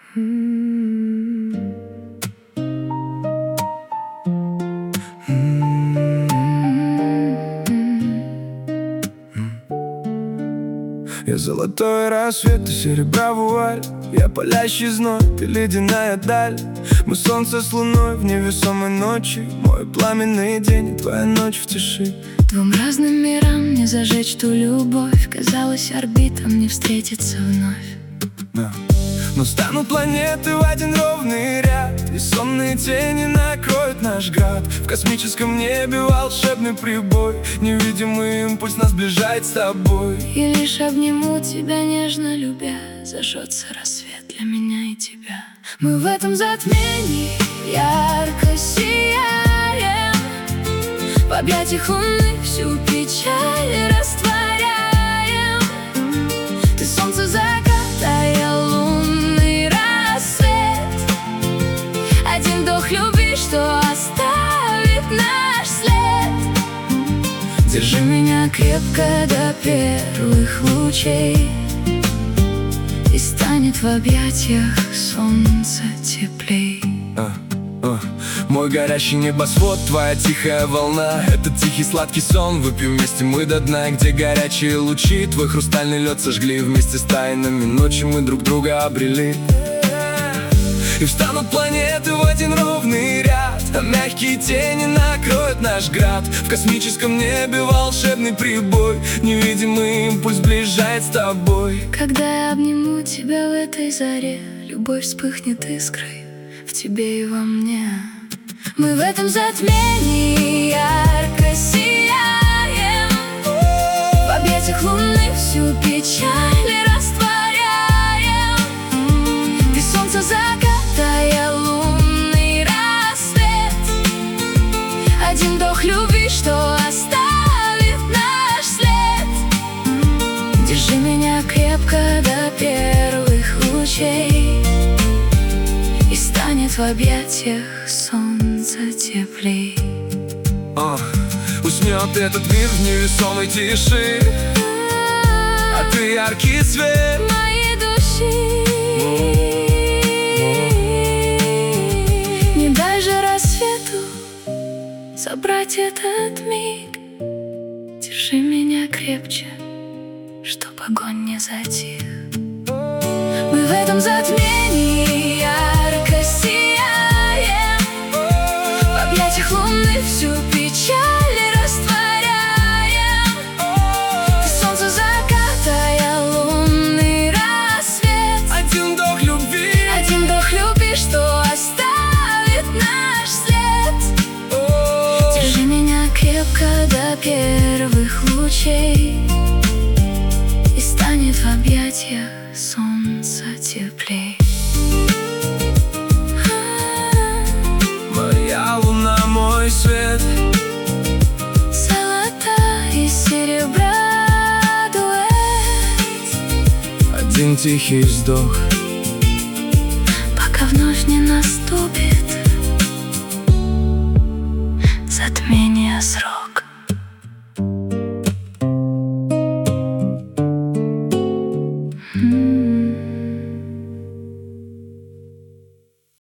Я золотой рассвет, ты серебра вуаль. Я палящий зной, ты ледяная даль. Мы солнце с луной в невесомой ночи. Мой пламенный день и твоя ночь в тиши. Двум разным мирам не зажечь ту любовь. Казалось, орбитам не встретиться вновь. Но станут планеты в один ровный ряд, и сонные тени накроют наш град. В космическом небе волшебный прибой. Невидимый импульс нас сближает с тобой. И лишь обниму тебя, нежно любя, зажжется рассвет для меня и тебя. Мы в этом затмении ярко сияем, в объятиях луны всю печаль растворяем. Ты солнце заката, я лунный рассвет. Один вдох любви, что оставит наш след. Держи меня крепко до первых лучей, и станет в объятиях солнце теплей. Мой горящий небосвод, твоя тихая волна. Этот тихий сладкий сон, выпьем вместе мы до дна. Где горячие лучи, твой хрустальный лед сожгли. Вместе с тайнами ночи мы друг друга обрели. И встанут планеты в один ровный ряд, а мягкие тени накроют наш град. В космическом небе волшебный прибой. Невидимый импульс сближает с тобой. Когда я обниму тебя в этой заре, любовь вспыхнет искрой в тебе и во мне. Мы в этом затмении ярко сияем, в объятиях луны всю печаль растворяем. Ты солнце заката, я лунный рассвет. Один вдох любви, что оставит наш след. Держи меня крепко до первых лучей, и станет в объятиях солнце теплей. Уснет этот мир в невесомой тиши, а ты яркий свет моей души. Не дай же рассвету забрать этот миг. Держи меня крепче, чтоб огонь не затих. Мы в этом затмении ярко сияем, в объятиях луны всю печаль растворяем. Ты солнце заката, я лунный рассвет. Один вдох любви, что оставит наш след. Держи меня крепко до первых лучей, и станет в объятиях солнце теплей. моя луна, мой свет. Золота и серебра дуэт. Один тихий вздох, пока вновь не наступит